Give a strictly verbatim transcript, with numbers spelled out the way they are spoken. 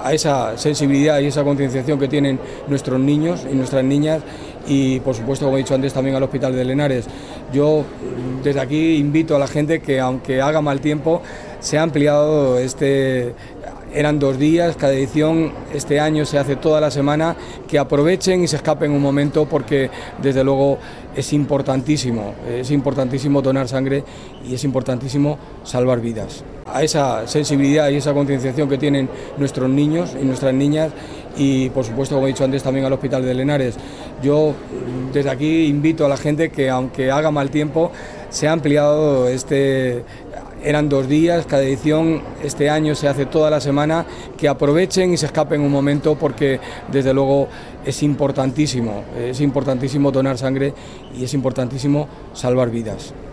a esa sensibilidad y esa concienciación que tienen nuestros niños y nuestras niñas y, por supuesto, como he dicho antes, también al Hospital de Lenares. Yo desde aquí invito a la gente que, aunque haga mal tiempo, se ha ampliado este... Eran dos días, cada edición este año se hace toda la semana, que aprovechen y se escapen un momento porque desde luego es importantísimo, es importantísimo donar sangre y es importantísimo salvar vidas. A esa sensibilidad y esa concienciación que tienen nuestros niños y nuestras niñas y, por supuesto, como he dicho antes, también al Hospital de Lenares. Yo desde aquí invito a la gente que, aunque haga mal tiempo, se ha ampliado este... Eran dos días, cada edición este año se hace toda la semana, que aprovechen y se escapen un momento porque desde luego es importantísimo, es importantísimo donar sangre y es importantísimo salvar vidas.